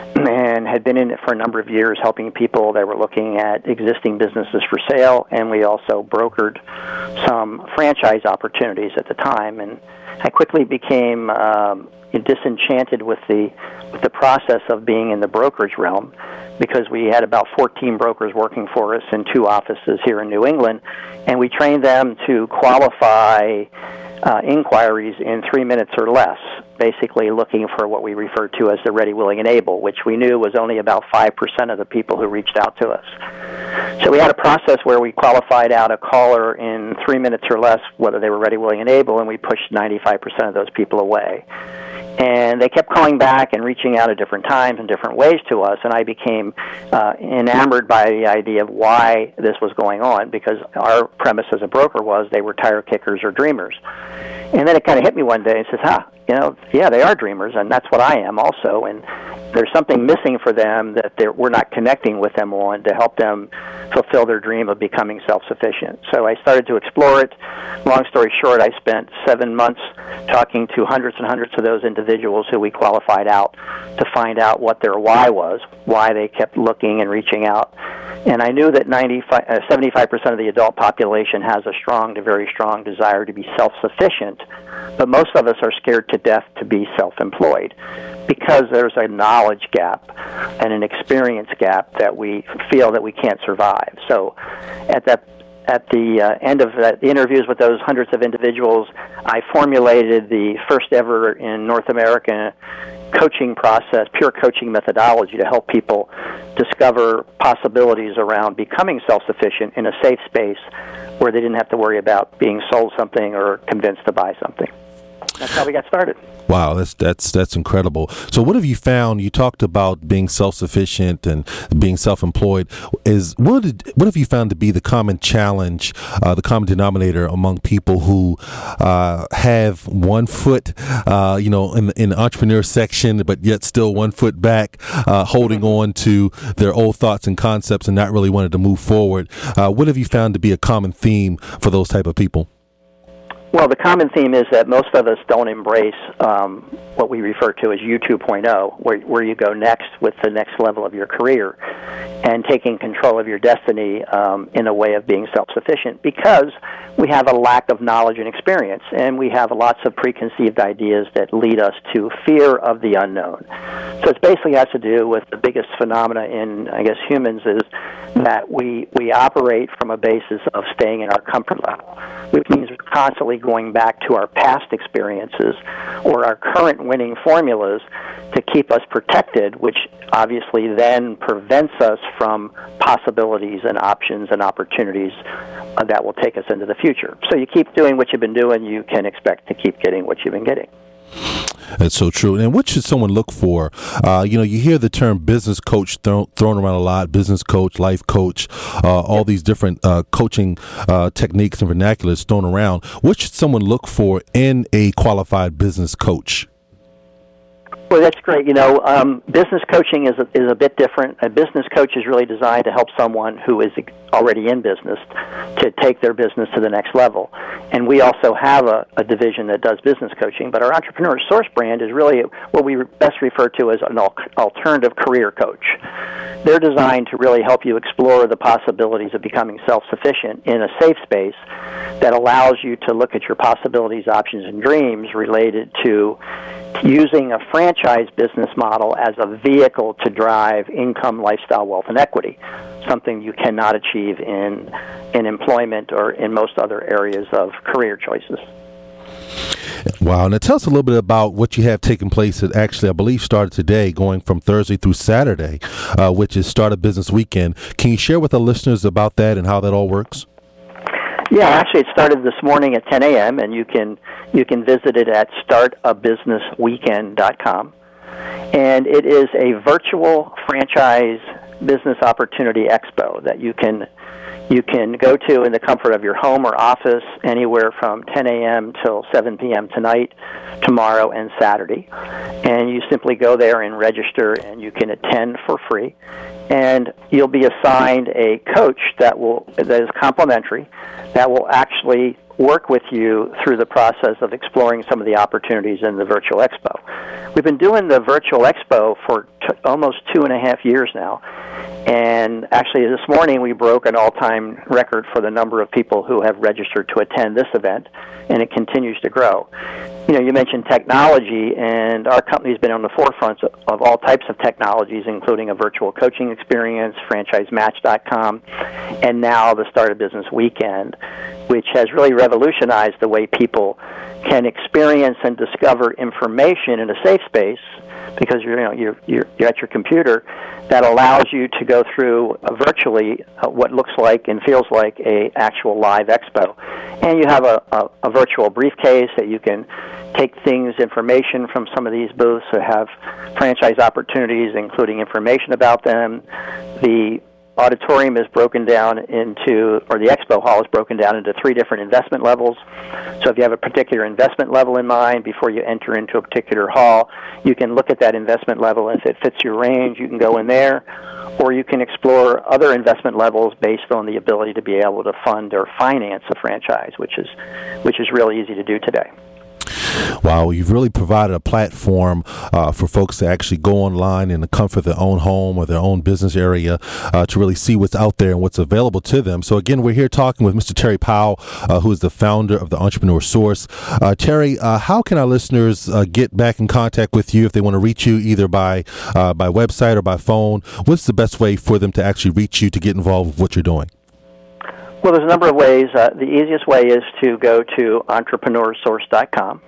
and had been in it for a number of years, helping people that were looking at existing businesses for sale, and we also brokered some franchise opportunities at the time. And I quickly became disenchanted with the process of being in the brokerage realm, because we had about 14 brokers working for us in 2 offices here in New England, and we trained them to qualify inquiries in 3 minutes or less, basically looking for what we referred to as the ready, willing, and able, which we knew was only about 5% of the people who reached out to us. So we had a process where we qualified out a caller in 3 minutes or less, whether they were ready, willing, and able, and we pushed 95% of those people away. And they kept calling back and reaching out at different times and different ways to us, and I became enamored by the idea of why this was going on, because our premise as a broker was they were tire kickers or dreamers. And then it kind of hit me one day and says, yeah, they are dreamers, and that's what I am also. And there's something missing for them that we're not connecting with them on to help them fulfill their dream of becoming self-sufficient. So I started to explore it. Long story short, I spent 7 months talking to hundreds and hundreds of those individuals who we qualified out to find out what their why was, why they kept looking and reaching out. And I knew that 75% of the adult population has a strong to very strong desire to be self-sufficient, but most of us are scared to death to be self-employed because there's a knowledge gap and an experience gap that we feel that we can't survive. So at the end of the interviews with those hundreds of individuals, I formulated the first ever in North America coaching process, pure coaching methodology to help people discover possibilities around becoming self-sufficient in a safe space where they didn't have to worry about being sold something or convinced to buy something. That's how we got started. Wow, that's incredible. So what have you found? You talked about being self-sufficient and being self-employed. What have you found to be the common challenge, the common denominator among people who have 1 foot, in the entrepreneur section, but yet still 1 foot back, holding on to their old thoughts and concepts and not really wanting to move forward? What have you found to be a common theme for those type of people? Well, the common theme is that most of us don't embrace what we refer to as U 2.0, where you go next with the next level of your career and taking control of your destiny in a way of being self-sufficient, because we have a lack of knowledge and experience, and we have lots of preconceived ideas that lead us to fear of the unknown. So it basically has to do with the biggest phenomena in, I guess, humans is that we operate from a basis of staying in our comfort level, which means we're constantly going back to our past experiences or our current winning formulas to keep us protected, which obviously then prevents us from possibilities and options and opportunities that will take us into the future. So you keep doing what you've been doing, you can expect to keep getting what you've been getting. That's so true. And what should someone look for? You hear the term business coach thrown around a lot, business coach, life coach, all these different coaching techniques and vernaculars thrown around. What should someone look for in a qualified business coach? Well, that's great. Business coaching is a bit different. A business coach is really designed to help someone who is already in business to take their business to the next level. And we also have a division that does business coaching, but our Entrepreneur Source brand is really what we best refer to as an alternative career coach. They're designed to really help you explore the possibilities of becoming self-sufficient in a safe space that allows you to look at your possibilities, options, and dreams related to using a franchise business model as a vehicle to drive income, lifestyle, wealth, and equity, something you cannot achieve in employment or in most other areas of career choices. Wow. Now tell us a little bit about what you have taking place that actually, I believe, started today, going from Thursday through Saturday, which is Start a Business Weekend. Can you share with our listeners about that and how that all works? Yeah, actually it started this morning at 10 a.m., and you can visit it at startabusinessweekend.com. And it is a virtual franchise business opportunity expo that you can go to in the comfort of your home or office anywhere from 10 a.m. till 7 p.m. tonight, tomorrow, and Saturday. And you simply go there and register, and you can attend for free. And you'll be assigned a coach that is complimentary, that will actually work with you through the process of exploring some of the opportunities in the virtual expo. We've been doing the virtual expo for almost 2.5 years now, and actually this morning we broke an all-time record for the number of people who have registered to attend this event, and it continues to grow. You mentioned technology, and our company's been on the forefront of all types of technologies, including a virtual coaching experience, FranchiseMatch.com, and now the Start a Business Weekend, which has really revolutionized the way people can experience and discover information in a safe space, because you're at your computer, that allows you to go through virtually what looks like and feels like a actual live expo. And you have a virtual briefcase that you can take information from some of these booths that have franchise opportunities, including information about them, the auditorium is broken down into, or the expo hall is broken down into 3 different investment levels. So if you have a particular investment level in mind before you enter into a particular hall, you can look at that investment level. If it fits your range, you can go in there, or you can explore other investment levels based on the ability to be able to fund or finance a franchise, which is really easy to do today. Wow, you've really provided a platform for folks to actually go online in the comfort of their own home or their own business area to really see what's out there and what's available to them. So again, we're here talking with Mr. Terry Powell, who is the founder of the Entrepreneur Source. Terry, how can our listeners get back in contact with you if they want to reach you either by website or by phone? What's the best way for them to actually reach you to get involved with what you're doing? Well, there's a number of ways. The easiest way is to go to entrepreneursource.com.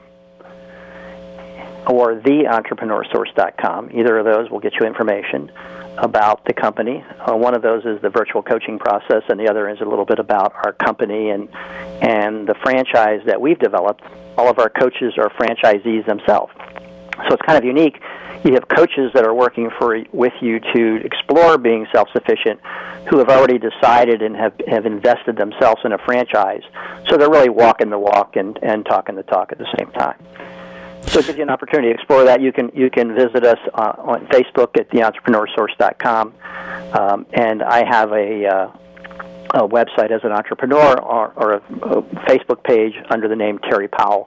or theentrepreneursource.com. Either of those will get you information about the company. One of those is the virtual coaching process, and the other is a little bit about our company and the franchise that we've developed. All of our coaches are franchisees themselves. So it's kind of unique. You have coaches that are working with you to explore being self-sufficient who have already decided and have invested themselves in a franchise. So they're really walking the walk and talking the talk at the same time. So it gives you an opportunity to explore that. You can visit us on Facebook at theentrepreneursource.com, and I have a website as an entrepreneur or a Facebook page under the name Terry Powell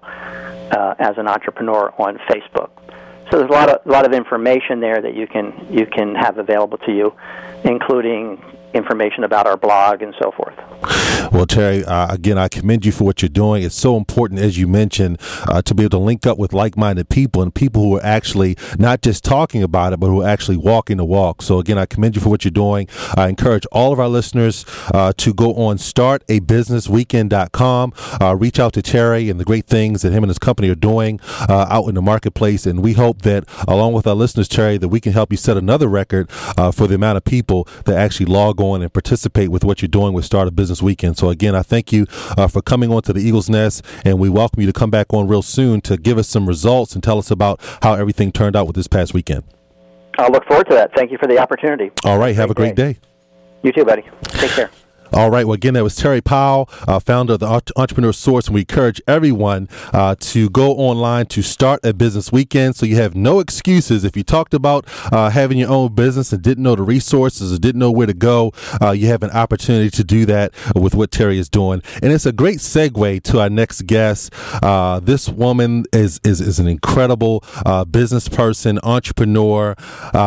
as an entrepreneur on Facebook. So there's a lot of information there that you can have available to you, including information about our blog and so forth. Well, Terry, again, I commend you for what you're doing. It's so important, as you mentioned, to be able to link up with like-minded people and people who are actually not just talking about it, but who are actually walking the walk. So, again, I commend you for what you're doing. I encourage all of our listeners to go on startabusinessweekend.com, reach out to Terry and the great things that him and his company are doing out in the marketplace. And we hope that, along with our listeners, Terry, that we can help you set another record for the amount of people that actually log on and participate with what you're doing with Start a Business Weekend. So again, I thank you for coming on to the Eagle's Nest, and we welcome you to come back on real soon to give us some results and tell us about how everything turned out with this past weekend. I'll look forward to that. Thank you for the opportunity. All right. Have a great day. You too, buddy. Take care. All right. Well, again, that was Terry Powell, founder of the Entrepreneur Source, and we encourage everyone to go online to Start a Business Weekend, so you have no excuses. If you talked about having your own business and didn't know the resources or didn't know where to go, you have an opportunity to do that with what Terry is doing. And it's a great segue to our next guest. This woman is an incredible business person, entrepreneur.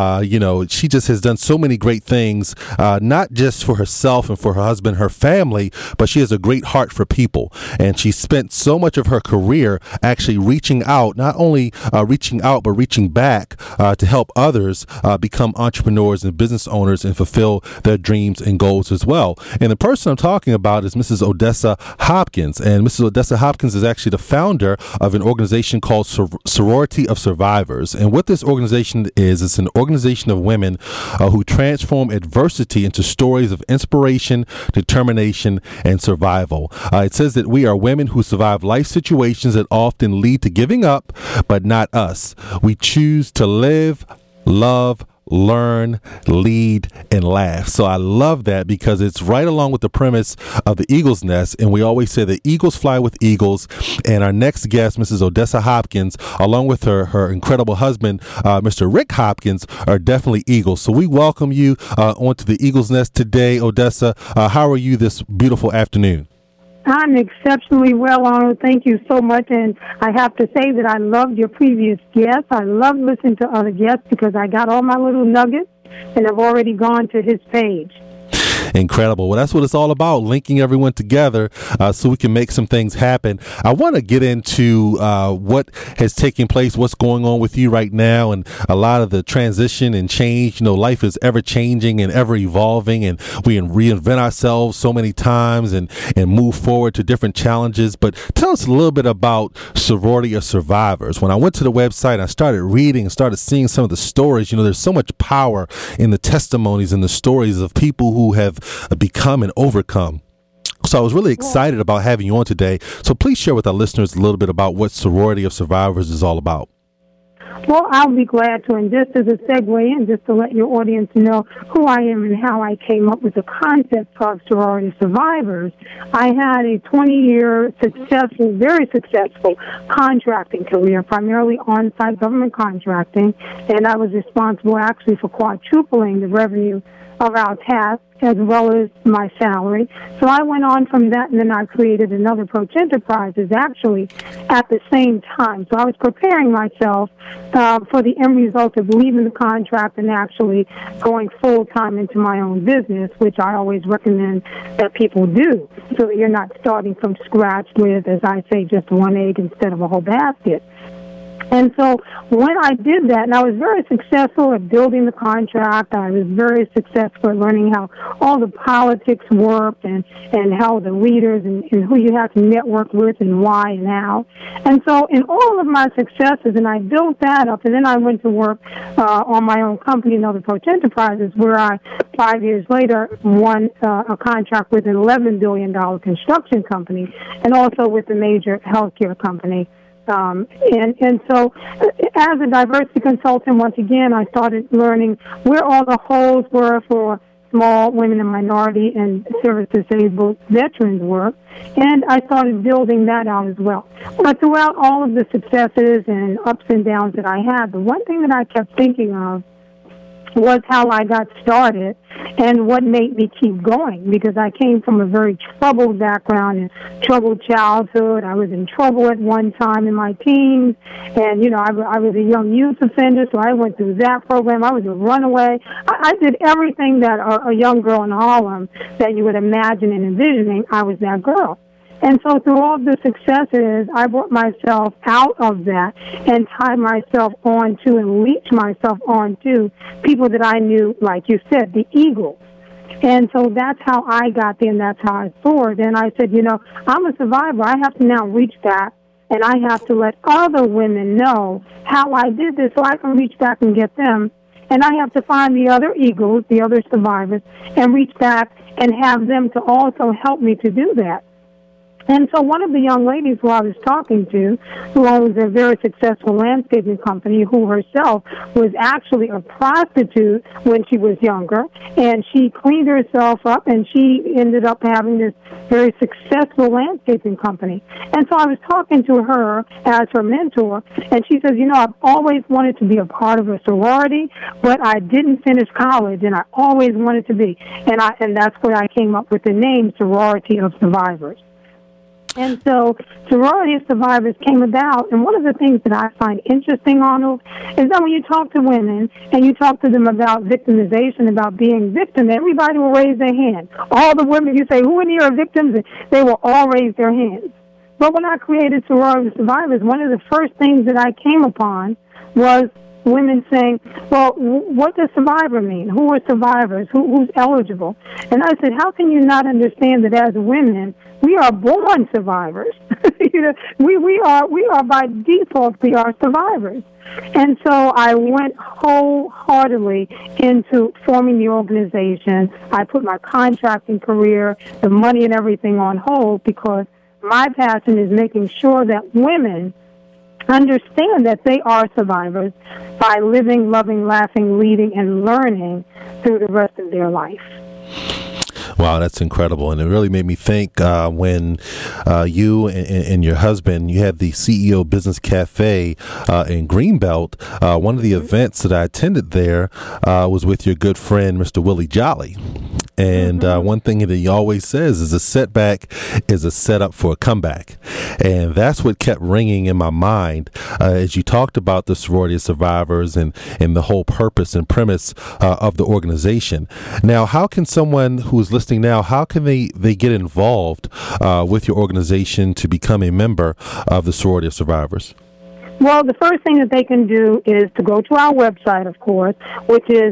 She just has done so many great things, not just for herself and for her husband, her family, but she has a great heart for people. And she spent so much of her career actually reaching out, not only reaching out, but reaching back to help others become entrepreneurs and business owners and fulfill their dreams and goals as well. And the person I'm talking about is Mrs. Odessa Hopkins. And Mrs. Odessa Hopkins is actually the founder of an organization called Sorority of Survivors. And what this organization is, it's an organization of women who transform adversity into stories of inspiration, determination, and survival. It says that we are women who survive life situations that often lead to giving up, but not us. We choose to live, love, learn, lead, and laugh. So I love that because it's right along with the premise of the Eagle's Nest. And we always say that eagles fly with eagles. And our next guest, Mrs. Odessa Hopkins, along with her incredible husband, Mr. Rick Hopkins, are definitely eagles. So we welcome you onto the Eagle's Nest today, Odessa. How are you this beautiful afternoon? I'm exceptionally well honored. Thank you so much. And I have to say that I loved your previous guests. I love listening to other guests because I got all my little nuggets and I've already gone to his page. Incredible. Well, that's what it's all about, linking everyone together so we can make some things happen. I want to get into what has taken place, what's going on with you right now, and a lot of the transition and change. Life is ever changing and ever evolving, and we reinvent ourselves so many times and move forward to different challenges. But tell us a little bit about Sorority of Survivors. When I went to the website, I started reading and started seeing some of the stories. There's so much power in the testimonies and the stories of people who have become and overcome. So I was really excited about having you on today. So please share with our listeners a little bit about what Sorority of Survivors is all about. Well, I'll be glad to. And just as a segue in, just to let your audience know who I am and how I came up with the concept of sorority survivors, I had a 20-year successful, very successful contracting career, primarily on-site government contracting, and I was responsible actually for quadrupling the revenue of our task as well as my salary. So I went on from that, and then I created another Approach Enterprises actually at the same time. So I was preparing myself for the end result of leaving the contract and actually going full-time into my own business, which I always recommend that people do, so that you're not starting from scratch with, as I say, just one egg instead of a whole basket. And so when I did that, and I was very successful at building the contract, I was very successful at learning how all the politics worked and how the leaders and who you have to network with and why and how. And so in all of my successes, and I built that up, and then I went to work on my own company, Another Approach Enterprises, where I, 5 years later, won a contract with an $11 billion construction company and also with a major healthcare company. And so as a diversity consultant, once again, I started learning where all the holes were for small women and minority and service-disabled veterans work, and I started building that out as well. But throughout all of the successes and ups and downs that I had, the one thing that I kept thinking of was how I got started and what made me keep going, because I came from a very troubled background and troubled childhood. I was in trouble at one time in my teens, and, you know, I was a young youth offender, so I went through that program. I was a runaway. I did everything that a young girl in Harlem that you would imagine and envisioning. I was that girl. And so through all the successes, I brought myself out of that and tied myself onto and leached myself onto people that I knew, like you said, the eagles. And so that's how I got there, and that's how I soared. And I said, you know, I'm a survivor. I have to now reach back, and I have to let other women know how I did this so I can reach back and get them. And I have to find the other eagles, the other survivors, and reach back and have them to also help me to do that. And so one of the young ladies who I was talking to, who owns a very successful landscaping company, who herself was actually a prostitute when she was younger, and she cleaned herself up, and she ended up having this very successful landscaping company. And so I was talking to her as her mentor, and she says, you know, I've always wanted to be a part of a sorority, but I didn't finish college, and I always wanted to be. And that's where I came up with the name Sorority of Survivors. And so Sorority of Survivors came about, and one of the things that I find interesting, Arnold, is that when you talk to women and you talk to them about victimization, about being victim, everybody will raise their hand. All the women, you say, who in here are victims? And they will all raise their hands. But when I created Sorority of Survivors, one of the first things that I came upon was women saying, well, what does survivor mean? Who are survivors? Who's eligible? And I said, how can you not understand that as women, we are born survivors? You know, we are by default, we are survivors. And so I went wholeheartedly into forming the organization. I put my contracting career, the money and everything on hold, because my passion is making sure that women understand that they are survivors by living, loving, laughing, leading, and learning through the rest of their life. Wow, that's incredible. And it really made me think when you and your husband, you had the CEO Business Cafe in Greenbelt. One of the events that I attended there was with your good friend, Mr. Willie Jolly. And one thing that he always says is a setback is a setup for a comeback. And that's what kept ringing in my mind as you talked about the Sorority of Survivors and the whole purpose and premise of the organization. Now, how can someone who's listening now, how can they get involved with your organization to become a member of the Sorority of Survivors? Well, the first thing that they can do is to go to our website, of course, which is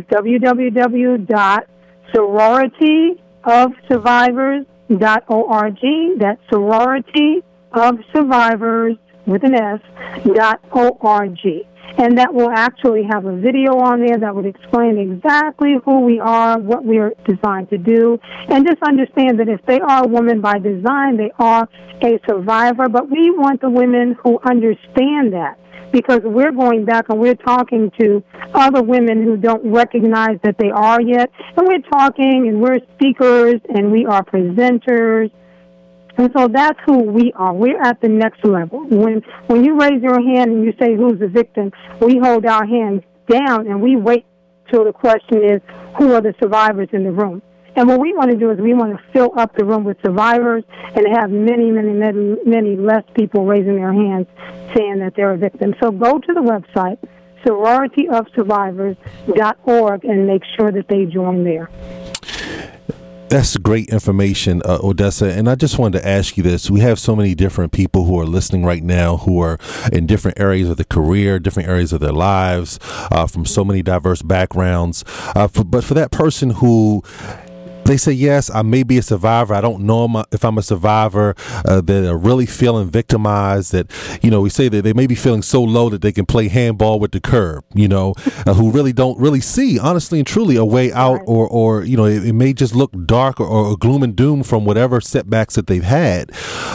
www.sororityofsurvivors.org. That's sororityofsurvivors with an S.org. And that will actually have a video on there that would explain exactly who we are, what we are designed to do, and just understand that if they are a woman by design, they are a survivor. But we want the women who understand that because we're going back and we're talking to other women who don't recognize that they are yet. And we're talking and we're speakers and we are presenters. And so that's who we are. We're at the next level. When you raise your hand and you say who's the victim, we hold our hands down and we wait till the question is who are the survivors in the room. And what we want to do is we want to fill up the room with survivors and have many, many, many, many less people raising their hands saying that they're a victim. So go to the website, sororityofsurvivors.org, and make sure that they join there. That's great information, Odessa. And I just wanted to ask you this. We have so many different people who are listening right now who are in different areas of the career, different areas of their lives, from so many diverse backgrounds. But for that person who they say, yes, I may be a survivor. I don't know if I'm a survivor. They're really feeling victimized. That, we say that they may be feeling so low that they can play handball with the curb, who really don't really see, honestly and truly, a way out, or it may just look dark or gloom and doom from whatever setbacks that they've had.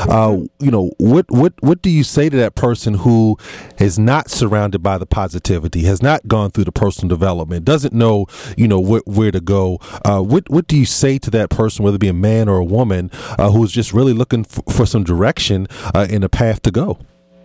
What do you say to that person who is not surrounded by the positivity, has not gone through the personal development, doesn't know, where to go? What do you say to that person, whether it be a man or a woman, who's just really looking for some direction in a path to go?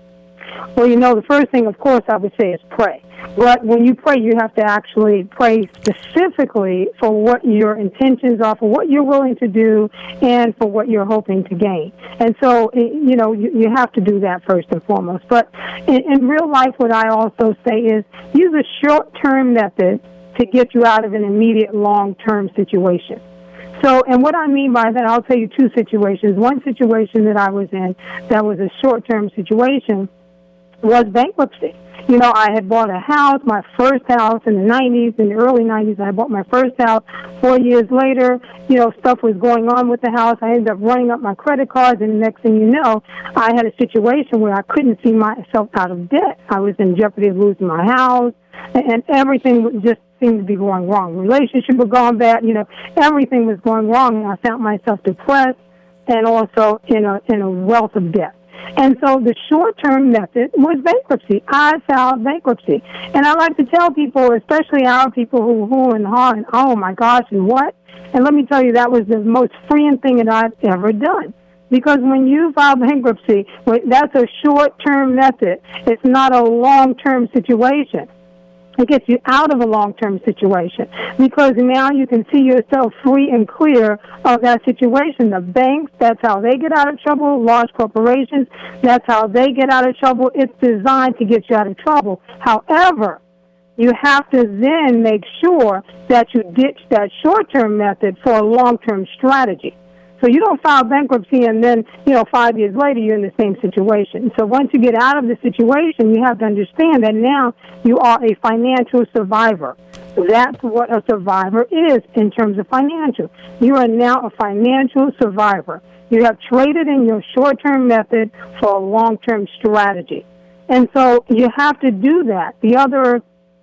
Well, the first thing, of course, I would say is pray. But when you pray, you have to actually pray specifically for what your intentions are, for what you're willing to do, and for what you're hoping to gain. And so, you have to do that first and foremost. But in real life, what I also say is use a short-term method to get you out of an immediate long-term situation. So, and what I mean by that, I'll tell you two situations. One situation that I was in that was a short-term situation was bankruptcy. I had bought a house, my first house in the 90s, in the early 90s. I bought my first house. 4 years later, stuff was going on with the house. I ended up running up my credit cards, and the next thing you know, I had a situation where I couldn't see myself out of debt. I was in jeopardy of losing my house, and everything just seemed to be going wrong. Relationship was going bad. Everything was going wrong, and I found myself depressed and also in a wealth of debt. And so the short-term method was bankruptcy. I filed bankruptcy. And I like to tell people, especially our people who and oh my gosh, and what? And let me tell you, that was the most freeing thing that I've ever done. Because when you file bankruptcy, that's a short-term method. It's not a long-term situation. It gets you out of a long-term situation because now you can see yourself free and clear of that situation. The banks, that's how they get out of trouble. Large corporations, that's how they get out of trouble. It's designed to get you out of trouble. However, you have to then make sure that you ditch that short-term method for a long-term strategy. So you don't file bankruptcy and then, 5 years later you're in the same situation. So once you get out of the situation, you have to understand that now you are a financial survivor. That's what a survivor is in terms of financial. You are now a financial survivor. You have traded in your short-term method for a long-term strategy. And so you have to do that. The other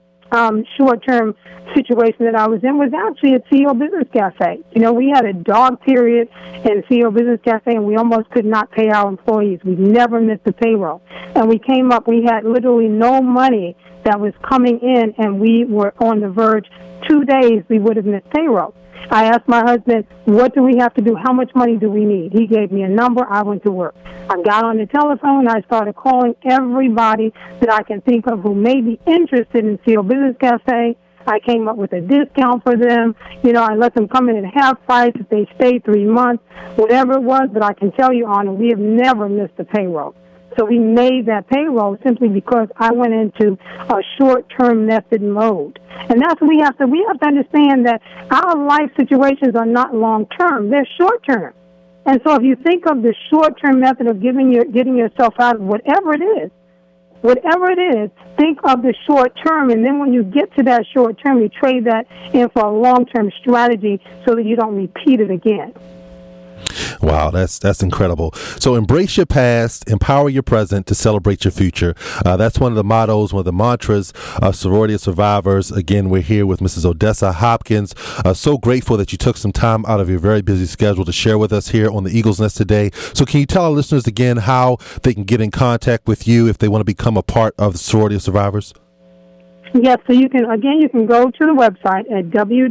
short-term situation that I was in was actually at CEO Business Cafe. We had a dog period in CEO Business Cafe, and we almost could not pay our employees. We never missed the payroll. And we had literally no money that was coming in, and we were on the verge. 2 days we would have missed payroll. I asked my husband, what do we have to do? How much money do we need? He gave me a number. I went to work. I got on the telephone. I started calling everybody that I can think of who may be interested in CEO Business Cafe. I came up with a discount for them. I let them come in at half price if they stayed 3 months, whatever it was. But I can tell you, Anna, we have never missed a payroll. So we made that payroll simply because I went into a short-term method mode. And that's what we have to understand, that our life situations are not long-term. They're short-term. And so if you think of the short-term method of getting yourself out of whatever it is, think of the short-term. And then when you get to that short-term, you trade that in for a long-term strategy so that you don't repeat it again. Wow, that's incredible. So embrace your past, empower your present to celebrate your future. That's one of the mottos, one of the mantras of Sorority of Survivors. Again, we're here with Mrs. Odessa Hopkins. So grateful that you took some time out of your very busy schedule to share with us here on the Eagle's Nest today. So can you tell our listeners again how they can get in contact with you if they want to become a part of the Sorority of Survivors? Yes, so you can go to the website at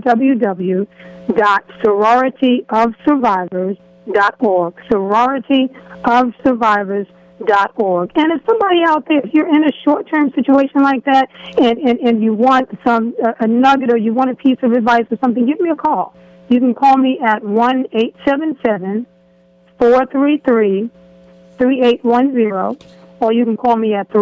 www.sororityofsurvivors.org, sororityofsurvivors.org. And if somebody out there, if you're in a short-term situation like that and you want a nugget or you want a piece of advice or something, give me a call. You can call me at 1-877-433-3810, or you can call me at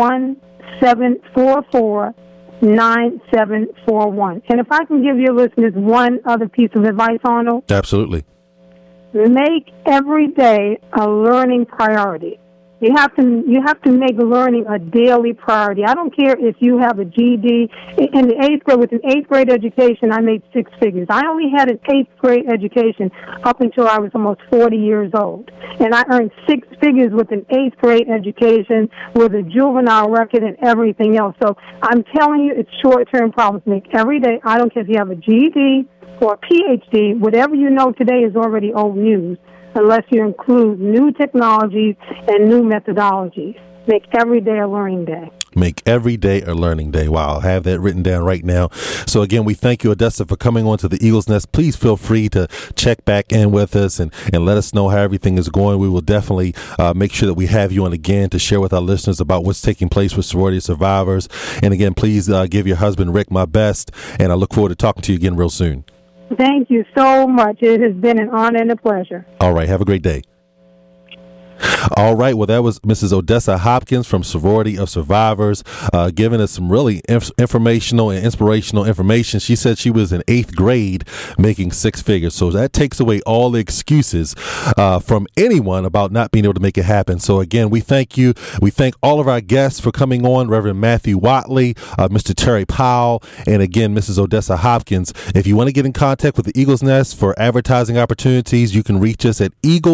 301-744-9741. And if I can give your listeners one other piece of advice, Arnold. Absolutely. Make every day a learning priority. You have to make learning a daily priority. I don't care if you have a GED. In the 8th grade, with an 8th grade education, I made 6 figures. I only had an 8th grade education up until I was almost 40 years old. And I earned 6 figures with an 8th grade education with a juvenile record and everything else. So I'm telling you, it's short-term problems. Make every day. I don't care if you have a GED or a PhD. Whatever you know today is already old news, unless you include new technologies and new methodologies. Make every day a learning day. Make every day a learning day. Wow, I'll have that written down right now. So again, we thank you, Odessa, for coming on to the Eagle's Nest. Please feel free to check back in with us and let us know how everything is going. We will definitely make sure that we have you on again to share with our listeners about what's taking place with Sorority Survivors. And again, please give your husband, Rick, my best. And I look forward to talking to you again real soon. Thank you so much. It has been an honor and a pleasure. All right. Have a great day. All right. Well, that was Mrs. Odessa Hopkins from Sorority of Survivors, giving us some really informational and inspirational information. She said she was in 8th grade making 6 figures. So that takes away all the excuses from anyone about not being able to make it happen. So again, we thank you. We thank all of our guests for coming on, Reverend Matthew Watley, Mr. Terry Powell, and again, Mrs. Odessa Hopkins. If you want to get in contact with the Eagle's Nest for advertising opportunities, you can reach us at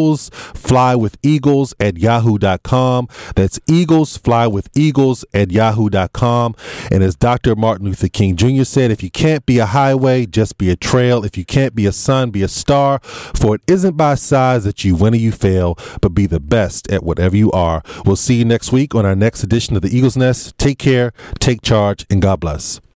eaglesflywithEagles@yahoo.com. That's eaglesflywithEagles@yahoo.com. And as Dr. Martin Luther King Jr. said, if you can't be a highway, just be a trail. If you can't be a sun, be a star. For it isn't by size that you win or you fail, but be the best at whatever you are. We'll see you next week on our next edition of the Eagle's Nest. Take care, take charge, and God bless.